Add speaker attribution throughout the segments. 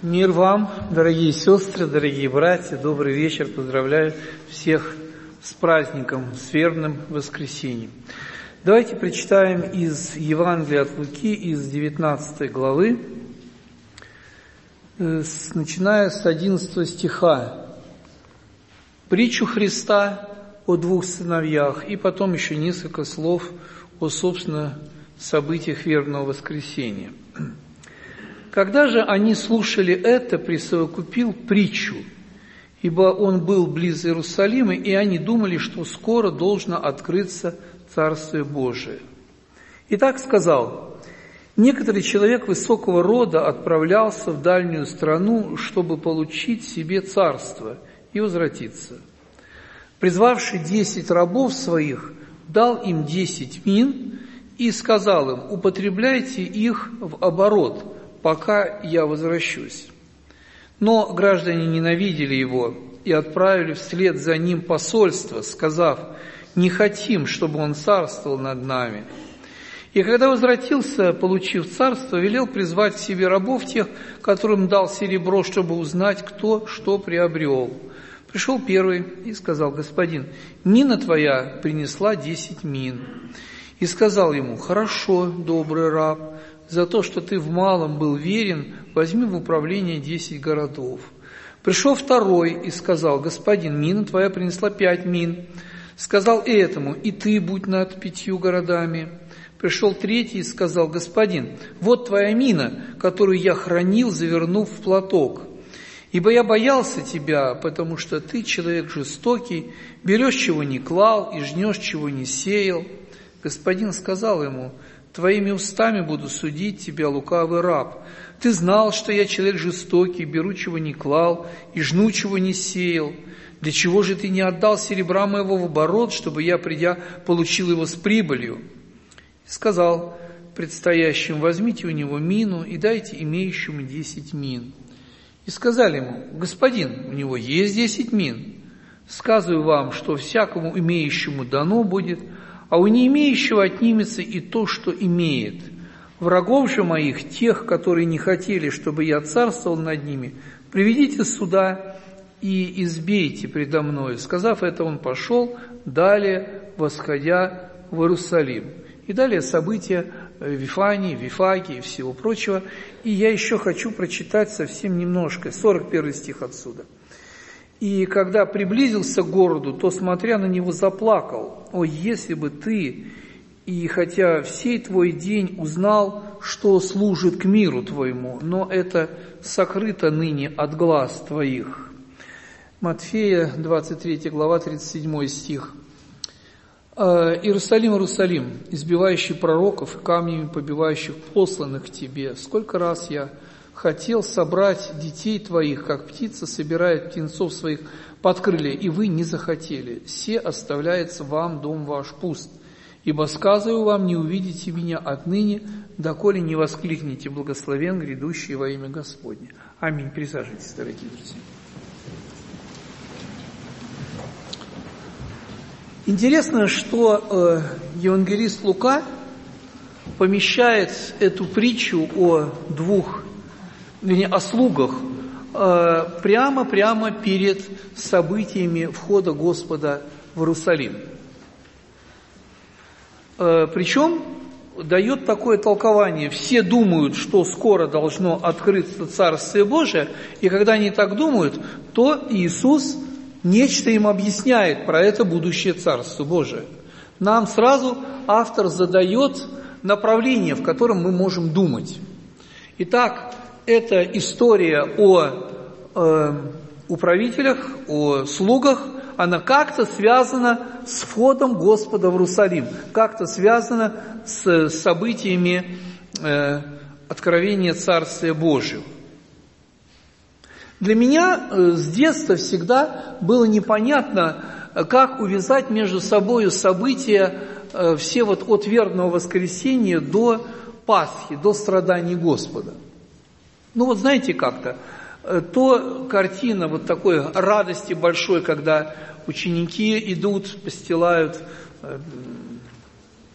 Speaker 1: Мир вам, дорогие сестры, дорогие братья, добрый вечер, поздравляю всех с праздником, с вербным воскресеньем. Давайте прочитаем из Евангелия от Луки, из 19 главы, начиная с 11 стиха, притчу Христа о двух сыновьях, и потом еще несколько слов о, собственно, событиях вербного воскресенья. Когда же они слушали это, присовокупил притчу, ибо он был близ Иерусалима, и они думали, что скоро должно открыться Царствие Божие. И так сказал: некоторый человек высокого рода отправлялся в дальнюю страну, чтобы получить себе царство и возвратиться. Призвавший 10 рабов своих, дал им 10 мин и сказал им: употребляйте их в оборот, пока я возвращусь. Но граждане ненавидели его и отправили вслед за ним посольство, сказав: не хотим, чтобы он царствовал над нами. И когда возвратился, получив царство, велел призвать к себе рабов тех, которым дал серебро, чтобы узнать, кто что приобрел. Пришел первый и сказал: господин, мина твоя принесла 10 мин. И сказал ему: хорошо, добрый раб, за то, что ты в малом был верен, возьми в управление 10 городов. Пришел второй и сказал: господин, мина твоя принесла 5 мин. Сказал и этому: и ты будь над 5 городами. Пришел третий и сказал: господин, вот твоя мина, которую я хранил, завернув в платок. Ибо я боялся тебя, потому что ты человек жестокий, берешь, чего не клал, и жнешь, чего не сеял. Господин сказал ему: твоими устами буду судить тебя, лукавый раб. Ты знал, что я человек жестокий, беру, чего не клал, и жну, чего не сеял. Для чего же ты не отдал серебра моего в оборот, чтобы я, придя, получил его с прибылью? И сказал предстоящим: возьмите у него мину и дайте имеющему 10 мин. И сказали ему: господин, у него есть 10 мин. Сказываю вам, что всякому имеющему дано будет, а у не имеющего отнимется и то, что имеет. Врагов же моих, тех, которые не хотели, чтобы я царствовал над ними, приведите сюда и избейте предо мною. Сказав это, он пошел, далее восходя в Иерусалим. И далее события Вифании, Вифагии и всего прочего. И я еще хочу прочитать совсем немножко, 41 стих отсюда. И когда приблизился к городу, то, смотря на него, заплакал: «О, если бы ты, и хотя всей твой день узнал, что служит к миру твоему, но это сокрыто ныне от глаз твоих». Матфея, 23 глава, 37 стих. «Иерусалим, Иерусалим, избивающий пророков и камнями побивающих посланных к тебе, сколько раз я хотел собрать детей твоих, как птица собирает птенцов своих под крылья, и вы не захотели. Се оставляется вам дом ваш пуст. Ибо сказываю вам, не увидите меня отныне, доколе не воскликнете: благословен грядущий во имя Господне». Аминь. Присаживайтесь, дорогие друзья. Интересно, что евангелист Лука помещает эту притчу о слугах прямо перед событиями входа Господа в Иерусалим. Причем дает такое толкование: все думают, что скоро должно открыться Царствие Божие, и когда они так думают, то Иисус нечто им объясняет про это будущее Царство Божие. Нам сразу автор задает направление, в котором мы можем думать. Итак, эта история о управителях, о слугах, она как-то связана с входом Господа в Иерусалим, как-то связана с событиями откровения Царствия Божьего. Для меня с детства всегда было непонятно, как увязать между собой события все вот от вербного воскресения до Пасхи, до страданий Господа. Ну вот знаете как-то, то картина вот такой радости большой, когда ученики идут, постилают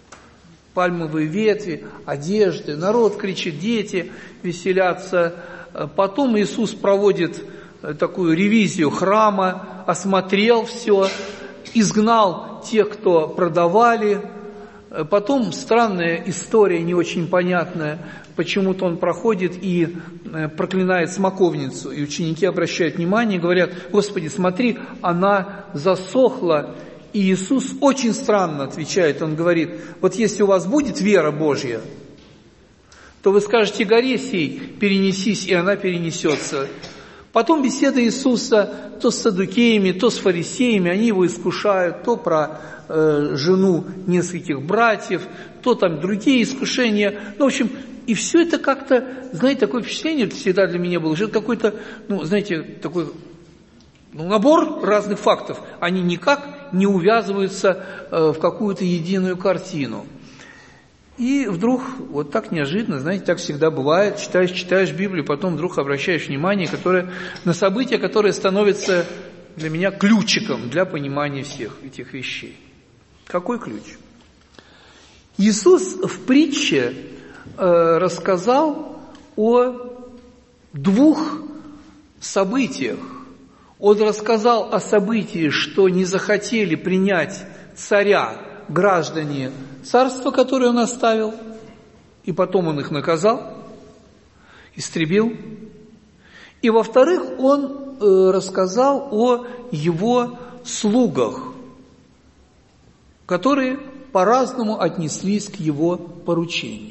Speaker 1: пальмовые ветви, одежды, народ кричит, дети веселятся, Потом Иисус проводит такую ревизию храма, осмотрел все, изгнал тех, кто продавали. Потом странная история, не очень понятная, почему-то он проходит и проклинает смоковницу. И ученики обращают внимание и говорят: Господи, смотри, она засохла. И Иисус очень странно отвечает, он говорит: вот если у вас будет вера Божья, то вы скажете горе сей, перенесись, и она перенесется. Потом беседа Иисуса то с саддукеями, то с фарисеями, они его искушают, то про жену нескольких братьев, то там другие искушения. Ну, в общем, и все это как-то, знаете, такое впечатление всегда для меня было, что это какой-то, знаете, такой набор разных фактов. Они никак не увязываются в какую-то единую картину. И вдруг, вот так неожиданно, знаете, так всегда бывает, читаешь Библию, потом вдруг обращаешь внимание на события, которые становятся для меня ключиком для понимания всех этих вещей. Какой ключ? Иисус в притче рассказал о двух событиях. Он рассказал о событии, что не захотели принять царя граждане царства, которое он оставил, и потом он их наказал, истребил. И во-вторых, он рассказал о его слугах, которые по-разному отнеслись к его поручению.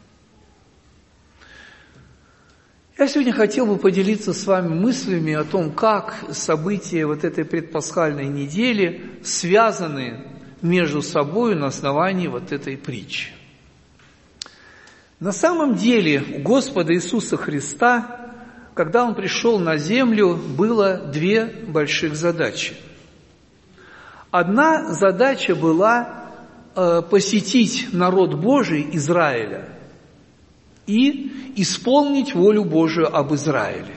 Speaker 1: Я сегодня хотел бы поделиться с вами мыслями о том, как события вот этой предпасхальной недели связаны между собой на основании вот этой притчи. На самом деле у Господа Иисуса Христа, когда Он пришел на землю, было две больших задачи. Одна задача была посетить народ Божий Израиля и исполнить волю Божию об Израиле.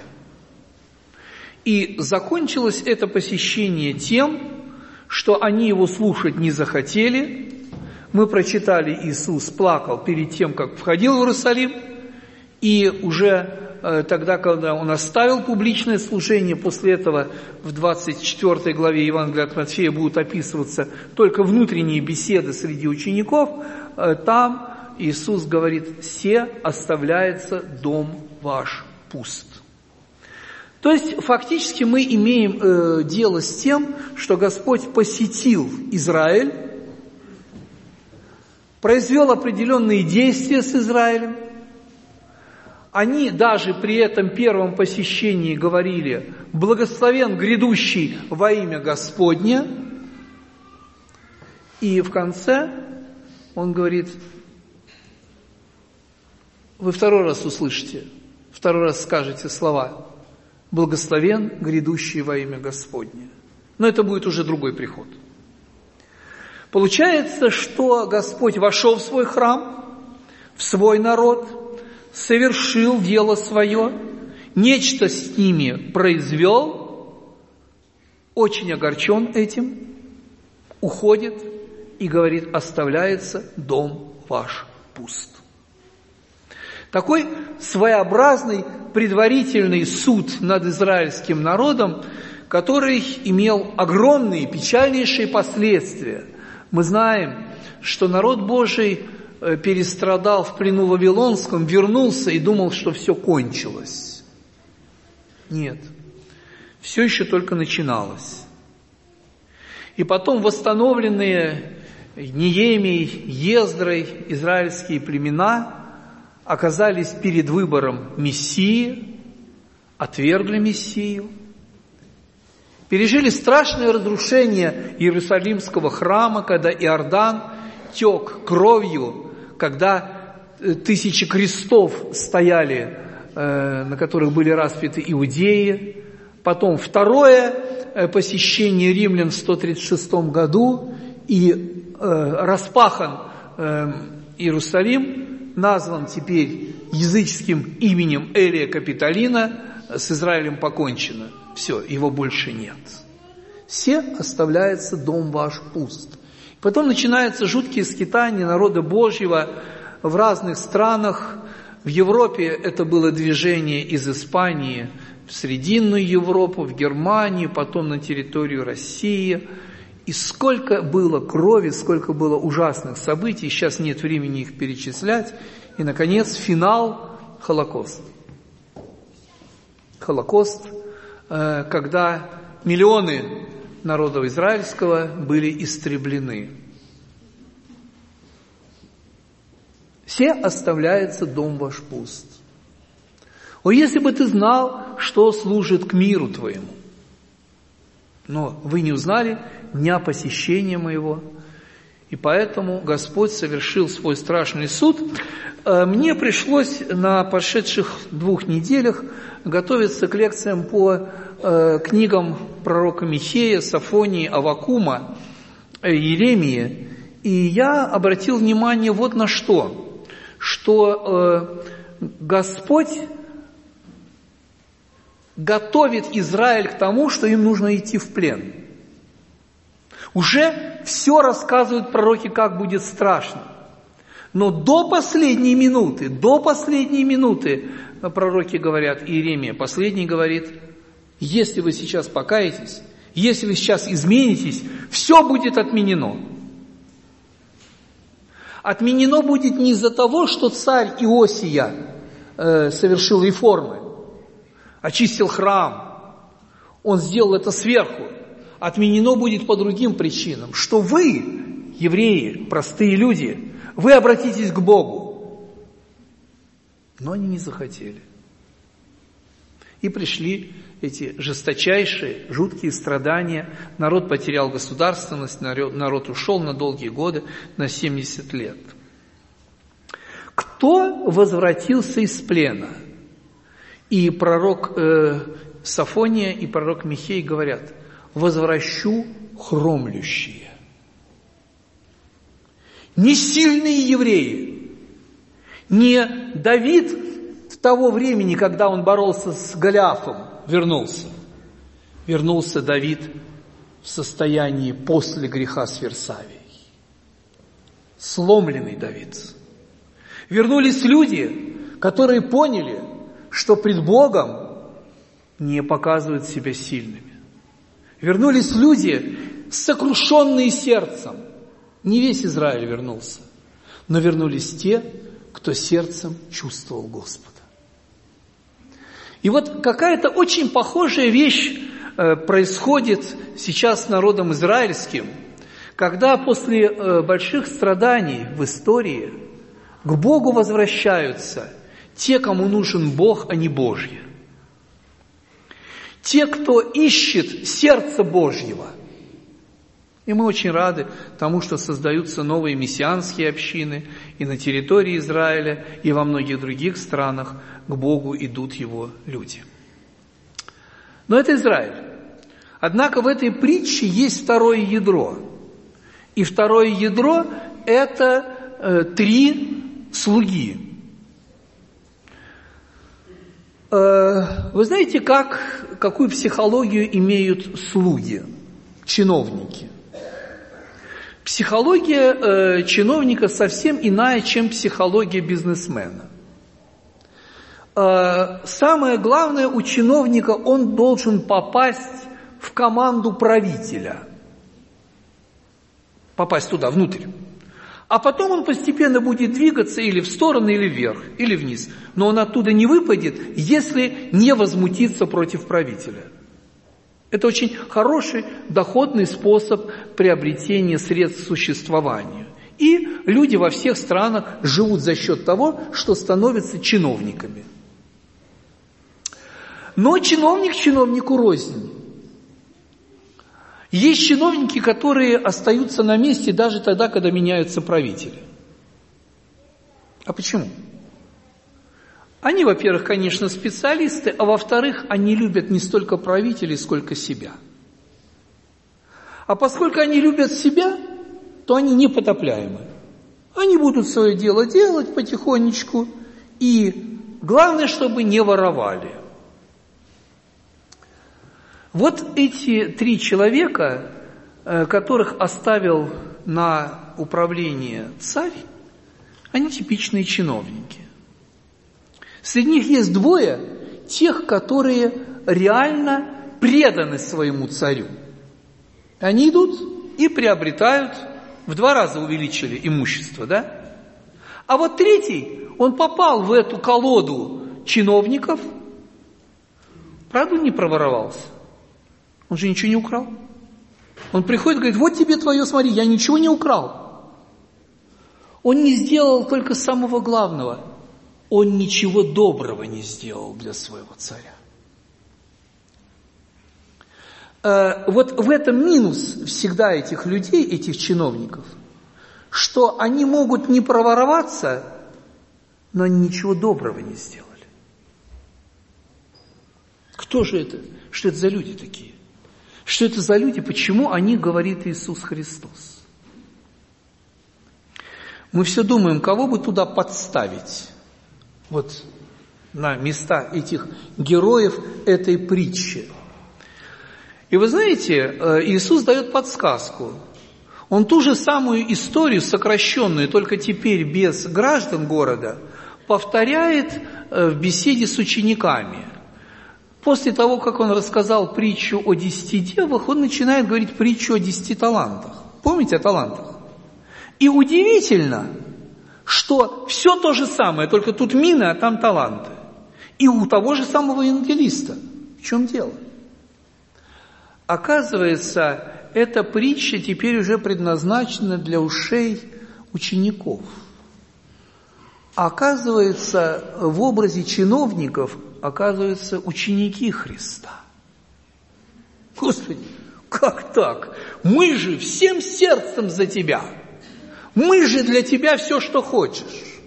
Speaker 1: И закончилось это посещение тем, что они его слушать не захотели. Мы прочитали, Иисус плакал перед тем, как входил в Иерусалим, и уже тогда, когда Он оставил публичное служение, после этого в 24 главе Евангелия от Матфея будут описываться только внутренние беседы среди учеников, там Иисус говорит: «Се оставляется дом ваш пуст». То есть, фактически мы имеем дело с тем, что Господь посетил Израиль, произвел определенные действия с Израилем. Они даже при этом первом посещении говорили: «Благословен грядущий во имя Господне». И в конце Он говорит: вы второй раз услышите, второй раз скажете слова: «Благословен грядущий во имя Господне». Но это будет уже другой приход. Получается, что Господь вошел в свой храм, в свой народ, совершил дело свое, нечто с ними произвел, очень огорчен этим, уходит и говорит: «Оставляется дом ваш пуст». Такой своеобразный предварительный суд над израильским народом, который имел огромные, печальнейшие последствия. Мы знаем, что народ Божий перестрадал в плену вавилонском, вернулся и думал, что все кончилось. Нет, все еще только начиналось. И потом восстановленные Неемией, Ездрой израильские племена оказались перед выбором Мессии, отвергли Мессию, пережили страшное разрушение Иерусалимского храма, когда Иордан тек кровью, когда тысячи крестов стояли, на которых были распяты иудеи. Потом второе посещение римлян в 136 году, и распахан Иерусалим, назван теперь языческим именем Элия Капитолина, с Израилем покончено. Все, его больше нет. «Се оставляется дом ваш пуст». Потом начинаются жуткие скитания народа Божьего в разных странах, В Европе это было движение из Испании в Срединную Европу, в Германию, потом на территорию России. И сколько было крови, сколько было ужасных событий, сейчас нет времени их перечислять. И, наконец, финал – Холокост. Холокост, когда миллионы народа израильского были истреблены. Все оставляется дом ваш пуст. О, если бы ты знал, что служит к миру твоему. Но вы не узнали дня посещения моего, и поэтому Господь совершил свой страшный суд. Мне пришлось на прошедших 2 неделях готовиться к лекциям по книгам пророка Михея, Софонии, Аввакума, Иеремии, и я обратил внимание вот на что Господь готовит Израиль к тому, что им нужно идти в плен. Уже все рассказывают пророки, как будет страшно. Но до последней минуты пророки говорят, Иеремия последний говорит, если вы сейчас покаетесь, если вы сейчас изменитесь, все будет отменено. Отменено будет не из-за того, что царь Иосия совершил реформы, очистил храм, он сделал это сверху. Отменено будет по другим причинам, что вы, евреи, простые люди, вы обратитесь к Богу. Но они не захотели. И пришли эти жесточайшие, жуткие страдания. Народ потерял государственность, народ ушел на долгие годы, на 70 лет. Кто возвратился из плена? И пророк Софония и пророк Михей говорят, возвращу хромлющие. Не сильные евреи, не Давид в того времени, когда он боролся с Голиафом, вернулся Давид в состоянии после греха с Версавией. Сломленный Давид. Вернулись люди, которые поняли, что пред Богом не показывают себя сильными. Вернулись люди, сокрушенные сердцем. Не весь Израиль вернулся, но вернулись те, кто сердцем чувствовал Господа. И вот какая-то очень похожая вещь происходит сейчас с народом израильским, когда после больших страданий в истории к Богу возвращаются те, кому нужен Бог, а не Божье. Те, кто ищет сердце Божьего. И мы очень рады тому, что создаются новые мессианские общины и на территории Израиля, и во многих других странах к Богу идут его люди. Но это Израиль. Однако в этой притче есть второе ядро. И второе ядро – это 3 слуги. Вы знаете, какую психологию имеют слуги, чиновники? Психология чиновника совсем иная, чем психология бизнесмена. Самое главное у чиновника, он должен попасть в команду правителя. Попасть туда, внутрь. А потом он постепенно будет двигаться или в сторону, или вверх, или вниз. Но он оттуда не выпадет, если не возмутиться против правителя. Это очень хороший, доходный способ приобретения средств к существованию. И люди во всех странах живут за счет того, что становятся чиновниками. Но чиновник чиновнику рознь. Есть чиновники, которые остаются на месте даже тогда, когда меняются правители. А почему? Они, во-первых, конечно, специалисты, а во-вторых, они любят не столько правителей, сколько себя. А поскольку они любят себя, то они непотопляемы. Они будут свое дело делать потихонечку, и главное, чтобы не воровали. Вот эти 3 человека, которых оставил на управление царь, они типичные чиновники. Среди них есть двое, тех, которые реально преданы своему царю. Они идут и приобретают, в 2 раза увеличили имущество, да? А вот третий, он попал в эту колоду чиновников, правда, не проворовался. Он же ничего не украл. Он приходит и говорит: вот тебе твое, смотри, я ничего не украл. Он не сделал только самого главного. Он ничего доброго не сделал для своего царя. Вот в этом минус всегда этих людей, этих чиновников, что они могут не провороваться, но они ничего доброго не сделали. Кто же это? Что это за люди такие? Что это за люди? Почему о них говорит Иисус Христос? Мы все думаем, кого бы туда подставить, вот на места этих героев этой притчи. И вы знаете, Иисус дает подсказку. Он ту же самую историю, сокращенную, только теперь без граждан города, повторяет в беседе с учениками. После того, как он рассказал притчу о 10 девах, он начинает говорить притчу о 10 талантах. Помните о талантах? И удивительно, что все то же самое, только тут мины, а там таланты. И у того же самого евангелиста. В чем дело? Оказывается, эта притча теперь уже предназначена для ушей учеников. А оказывается, в образе чиновников оказываются ученики Христа. Господи, как так? Мы же всем сердцем за Тебя. Мы же для Тебя все, что хочешь.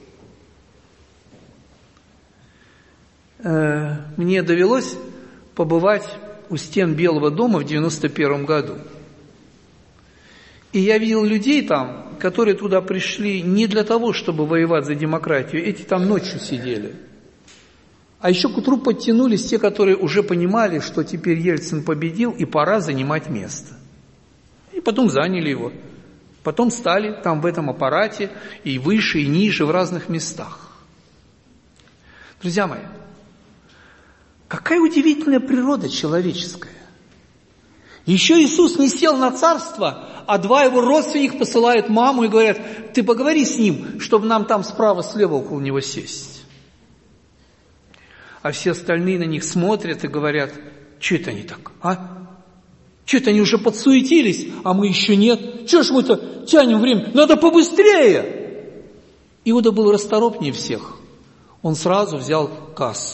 Speaker 1: Мне довелось побывать у стен Белого дома в 91 году. И я видел людей там, которые туда пришли не для того, чтобы воевать за демократию. Эти там ночью сидели. А еще к утру подтянулись те, которые уже понимали, что теперь Ельцин победил и пора занимать место. И потом заняли его. Потом стали там в этом аппарате и выше, и ниже, в разных местах. Друзья мои, какая удивительная природа человеческая. Еще Иисус не сел на царство, а 2 его родственника посылают маму и говорят: ты поговори с ним, чтобы нам там справа-слева около него сесть. А все остальные на них смотрят и говорят: что это они так, а? Что это они уже подсуетились, а мы еще нет? Чего ж мы-то тянем время? Надо побыстрее! Иуда был расторопнее всех. Он сразу взял кассу.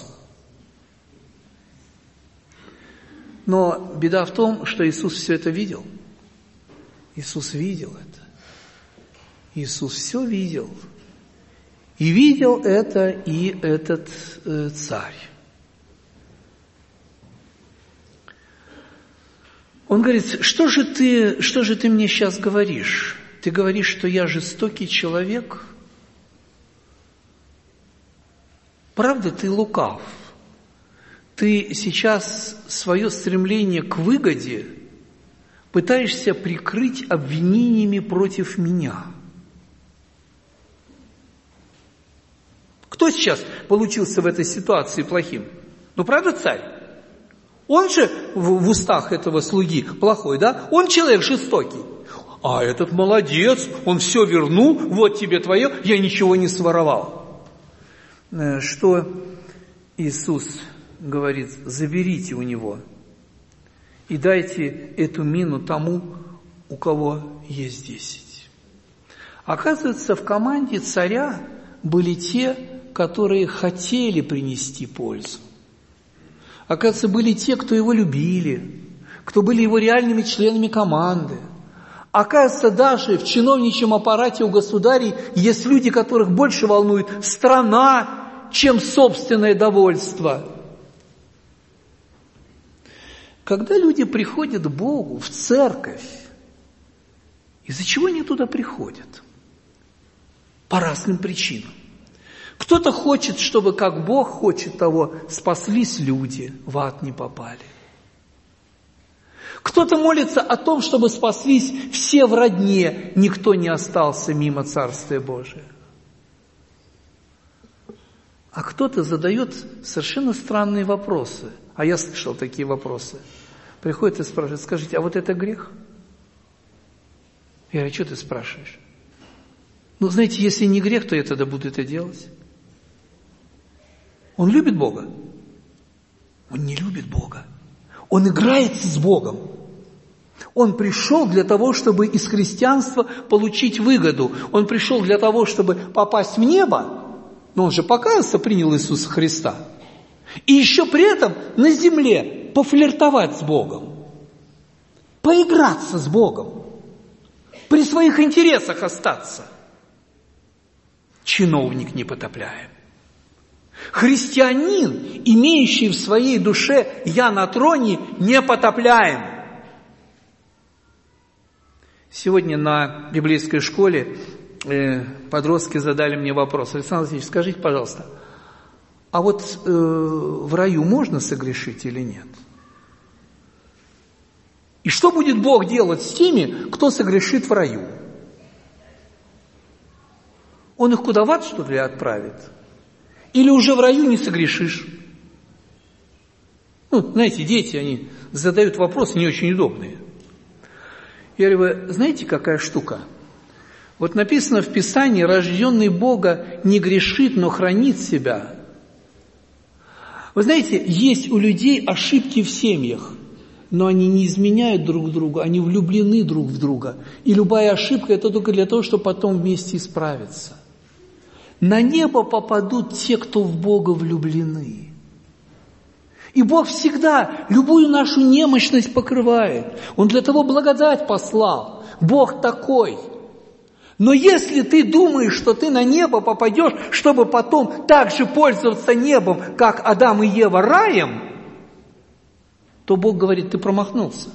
Speaker 1: Но беда в том, что Иисус все это видел. Иисус видел это. Иисус все видел. И видел это и этот царь. Он говорит: что же ты мне сейчас говоришь? Ты говоришь, что я жестокий человек? Правда, ты лукав. Ты сейчас свое стремление к выгоде пытаешься прикрыть обвинениями против меня. Кто сейчас получился в этой ситуации плохим? Ну, правда, царь? Он же в устах этого слуги плохой, да? Он человек жестокий. А этот молодец, он все вернул, вот тебе твое, я ничего не своровал. Что Иисус говорит: заберите у него и дайте эту мину тому, у кого есть 10. Оказывается, в команде царя были те, которые хотели принести пользу. Оказывается, были те, кто его любили, кто были его реальными членами команды. Оказывается, даже в чиновничьем аппарате у государей есть люди, которых больше волнует страна, чем собственное довольство. Когда люди приходят к Богу, в церковь, из-за чего они туда приходят? По разным причинам. Кто-то хочет, чтобы, как Бог хочет того, спаслись люди, в ад не попали. Кто-то молится о том, чтобы спаслись все в родне, никто не остался мимо Царствия Божия. А кто-то задает совершенно странные вопросы. А я слышал такие вопросы. Приходит и спрашивает: скажите, а вот это грех? Я говорю: что ты спрашиваешь? Ну, знаете, если не грех, то я тогда буду это делать. Он любит Бога? Он не любит Бога. Он играется с Богом. Он пришел для того, чтобы из христианства получить выгоду. Он пришел для того, чтобы попасть в небо. Но он же покаялся, принял Иисуса Христа. И еще при этом на земле пофлиртовать с Богом. Поиграться с Богом. При своих интересах остаться. Чиновник непотопляем. Христианин, имеющий в своей душе «я на троне», непотопляем. Сегодня на библейской школе подростки задали мне вопрос: Александр Васильевич, скажите, пожалуйста, а вот в раю можно согрешить или нет? И что будет Бог делать с теми, кто согрешит в раю? Он их куда в ад, что ли, отправит? Или уже в раю не согрешишь? Ну, знаете, дети, они задают вопросы не очень удобные. Я говорю: вы знаете, какая штука? Вот написано в Писании: рожденный Бога не грешит, но хранит себя. Вы знаете, есть у людей ошибки в семьях, но они не изменяют друг другу, они влюблены друг в друга. И любая ошибка – это только для того, чтобы потом вместе исправиться. На небо попадут те, кто в Бога влюблены. И Бог всегда любую нашу немощность покрывает. Он для того благодать послал. Бог такой. Но если ты думаешь, что ты на небо попадешь, чтобы потом так же пользоваться небом, как Адам и Ева раем, то Бог говорит: ты промахнулся.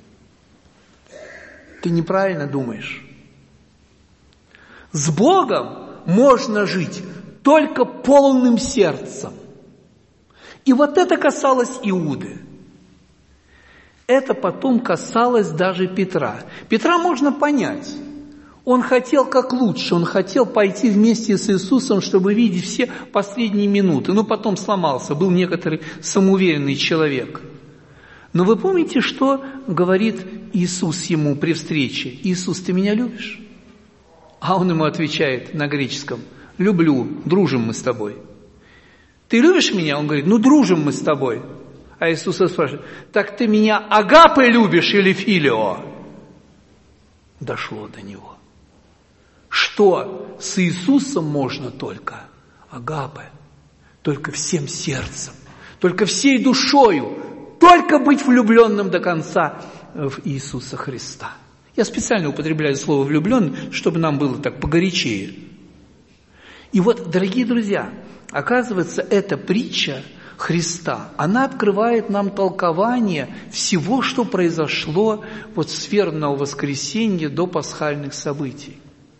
Speaker 1: Ты неправильно думаешь. С Богом можно жить только полным сердцем. И вот это касалось Иуды. Это потом касалось даже Петра. Петра можно понять. Он хотел как лучше, он хотел пойти вместе с Иисусом, чтобы видеть все последние минуты. Но потом сломался, был некоторый самоуверенный человек. Но вы помните, что говорит Иисус ему при встрече? Иисус, ты меня любишь? А он ему отвечает на греческом: люблю, дружим мы с тобой. Ты любишь меня? Он говорит: ну дружим мы с тобой. А Иисус спрашивает: так ты меня агапе любишь или филио? Дошло до него. Что с Иисусом можно только агапе, только всем сердцем, только всей душою, только быть влюбленным до конца в Иисуса Христа. Я специально употребляю слово «влюбленный», чтобы нам было так погорячее. И вот, дорогие друзья, оказывается, эта притча Христа, она открывает нам толкование всего, что произошло вот с вербного воскресенья до пасхальных событий.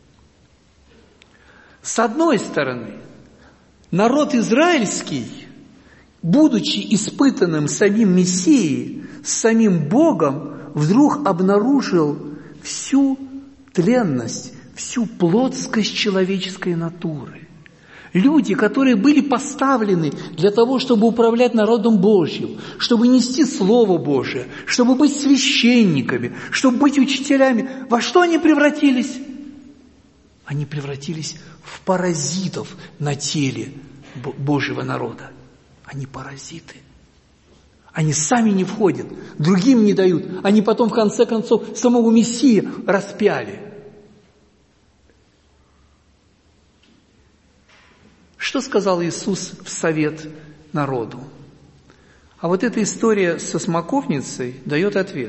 Speaker 1: С одной стороны, народ израильский, будучи испытанным самим Мессией, самим Богом, вдруг обнаружил всю тленность, всю плотскость человеческой натуры. Люди, которые были поставлены для того, чтобы управлять народом Божьим, чтобы нести Слово Божие, чтобы быть священниками, чтобы быть учителями, во что они превратились? Они превратились в паразитов на теле Божьего народа. Они паразиты. Они сами не входят, другим не дают. Они потом, в конце концов, самого Мессию распяли. Что сказал Иисус в совет народу? А вот эта история со смоковницей дает ответ.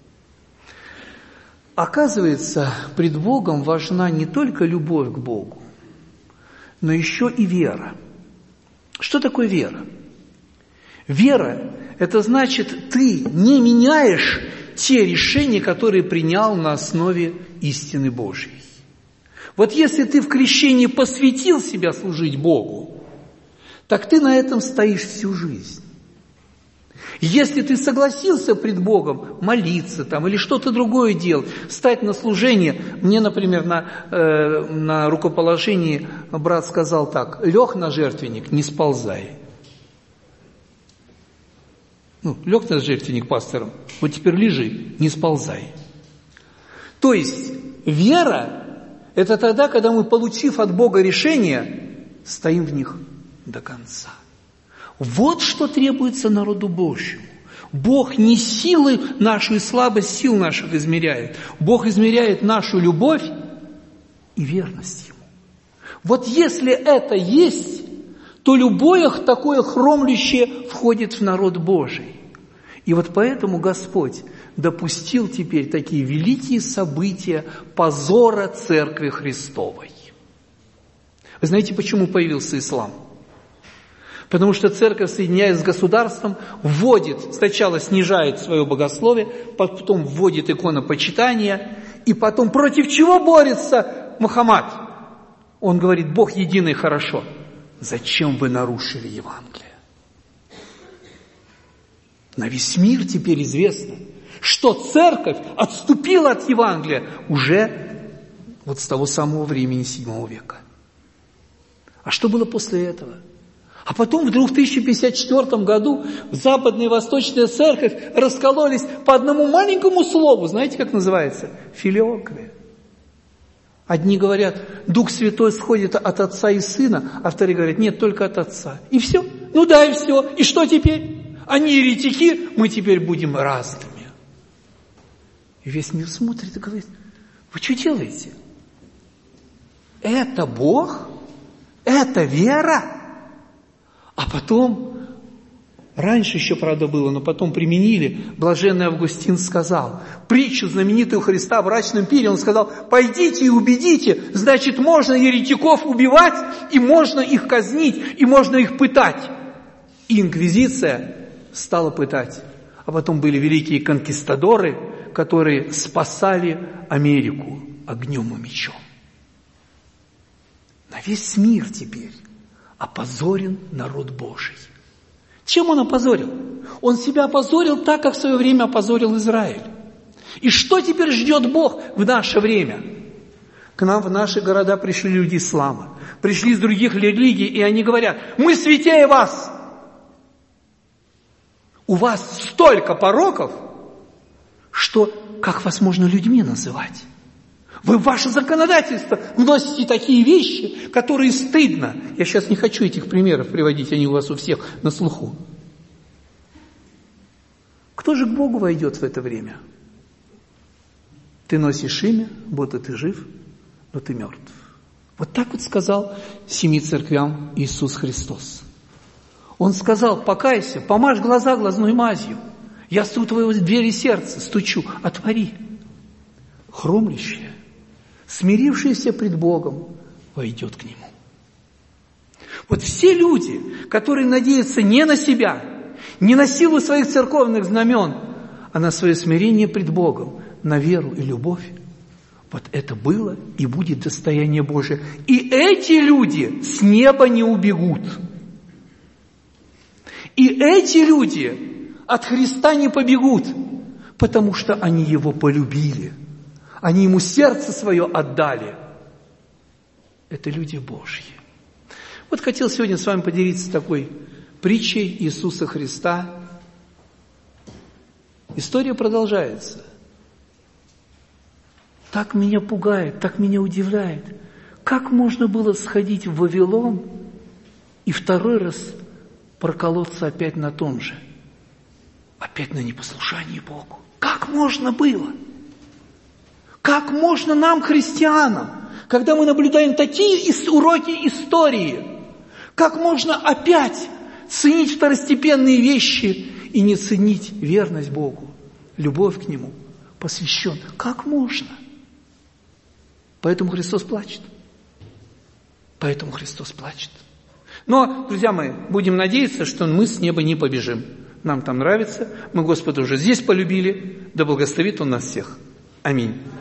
Speaker 1: Оказывается, пред Богом важна не только любовь к Богу, но еще и вера. Что такое вера? Вера – это значит, ты не меняешь те решения, которые принял на основе истины Божьей. Вот если ты в крещении посвятил себя служить Богу, так ты на этом стоишь всю жизнь. Если ты согласился пред Богом молиться там, или что-то другое делать, стать на служение, мне, например, на рукоположении брат сказал так: лег на жертвенник, не сползай. Лег на жертвенник пастором, вот теперь лежи, не сползай. То есть вера – это тогда, когда мы, получив от Бога решение, стоим в них до конца. Вот что требуется народу Божьему. Бог не силы нашу и слабость сил наших измеряет. Бог измеряет нашу любовь и верность Ему. Вот если это есть, то любое такое хромлющее входит в народ Божий. И вот поэтому Господь допустил теперь такие великие события позора Церкви Христовой. Вы знаете, почему появился ислам? Потому что церковь, соединяясь с государством, вводит, сначала снижает свое богословие, потом вводит иконопочитание, и потом против чего борется Мухаммад? Он говорит: Бог единый, хорошо. Зачем вы нарушили Евангелие? На весь мир теперь известно, что церковь отступила от Евангелия уже вот с того самого времени VII века. А что было после этого? А потом вдруг в 1054 году Западная и Восточная Церковь раскололись по одному маленькому слову. Знаете, как называется? Филиоквия. Одни говорят, Дух Святой сходит от Отца и Сына, а вторые говорят, нет, только от Отца. И все. Ну да, и все. И что теперь? Они еретики, мы теперь будем разными. И весь мир смотрит и говорит, вы что делаете? Это Бог? Это вера? А потом, раньше еще, правда, было, но потом применили, блаженный Августин сказал, притчу знаменитую Христа о брачном пире, он сказал, пойдите и убедите, значит, можно еретиков убивать, и можно их казнить, и можно их пытать. И инквизиция стала пытать. А потом были великие конкистадоры, которые спасали Америку огнем и мечом. На весь мир теперь опозорен народ Божий. Чем он опозорил? Он себя опозорил так, как в свое время опозорил Израиль. И что теперь ждет Бог в наше время? К нам в наши города пришли люди ислама, пришли из других религий, и они говорят, мы святее вас. У вас столько пороков, что как вас можно людьми называть? Вы в ваше законодательство вносите такие вещи, которые стыдно. Я сейчас не хочу этих примеров приводить, они у вас у всех на слуху. Кто же к Богу войдет в это время? Ты носишь имя, будто ты жив, но ты мертв. Вот так вот сказал 7 церквям Иисус Христос. Он сказал, покайся, помажь глаза глазной мазью. Я стучу твоего двери сердца, стучу, отвори. Хромлящее, смирившийся пред Богом, войдет к Нему. Вот все люди, которые надеются не на себя, не на силу своих церковных знамен, а на свое смирение пред Богом, на веру и любовь, вот это было и будет достояние Божие. И эти люди с неба не убегут. И эти люди от Христа не побегут, потому что они Его полюбили. Они Ему сердце свое отдали. Это люди Божьи. Вот хотел сегодня с вами поделиться такой притчей Иисуса Христа. История продолжается. Так меня пугает, так меня удивляет. Как можно было сходить в Вавилон и второй раз проколоться опять на том же? Опять на непослушании Богу. Как можно было? Как можно нам, христианам, когда мы наблюдаем такие уроки истории, как можно опять ценить второстепенные вещи и не ценить верность Богу, любовь к Нему, посвященность? Как можно? Поэтому Христос плачет. Поэтому Христос плачет. Но, друзья мои, будем надеяться, что мы с неба не побежим. Нам там нравится, мы Господа уже здесь полюбили, да благословит Он нас всех. Аминь.